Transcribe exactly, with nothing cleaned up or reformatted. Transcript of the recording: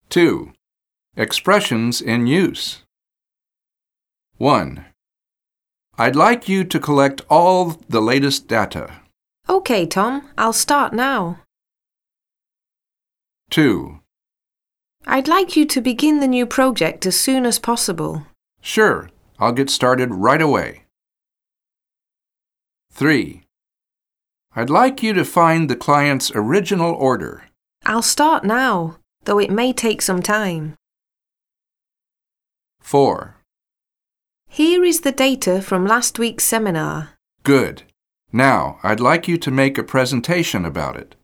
two. Expressions in use. one. I'd like you to collect all the latest data. Okay, Tom, I'll start now. two. I'd like you to begin the new project as soon as possible. Sure, I'll get started right away. three. I'd like you to find the client's original order. I'll start now, though it may take some time. four. Here is the data from last week's seminar. Good. Now, I'd like you to make a presentation about it.